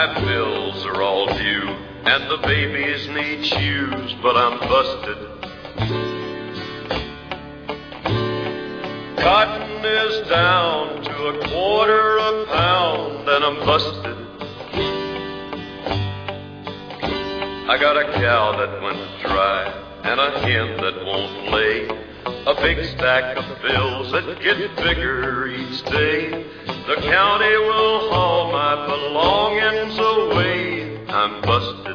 My bills are all due, and the babies need shoes, but I'm busted. Cotton is down to $1/4 a pound, and I'm busted. I got a cow that went dry, and a hen that won't lay, a big stack of bills that get bigger each day. The county will haul my belongings away. I'm busted.